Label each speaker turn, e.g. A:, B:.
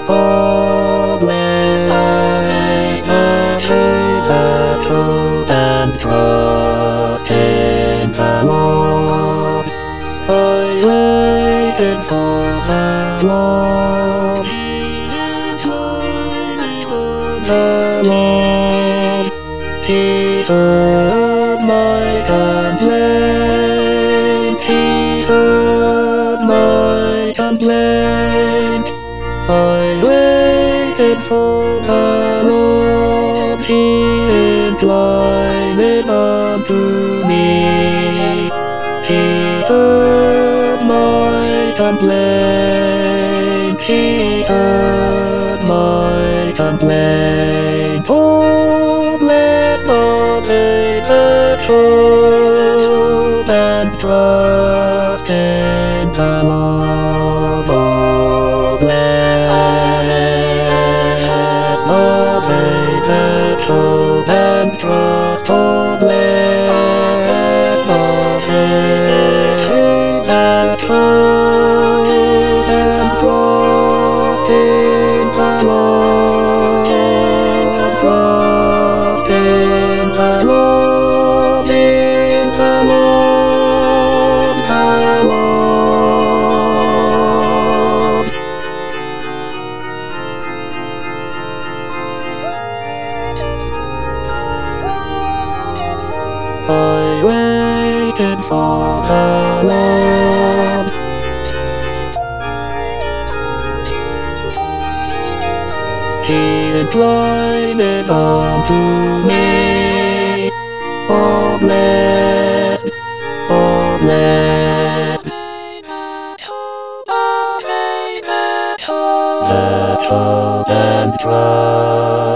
A: Oh, bless the faith that hope and trust in the Lord. I waited for the Lord. The Lord, He heard my complaint. He heard my complaint. I waited for the Lord, He inclined unto me. He heard my complaint, He heard my complaint. Oh, bless the faith that hope and trust in the Lord. Oh, bless the faith that hope and trust. Oh, bless the faith that hope and trust in the Lord. Trust in the Lord, in the Lord, the Lord. I waited for the Lord. He inclined unto me. Oh, blessed, oh, blessed, that hope and trust.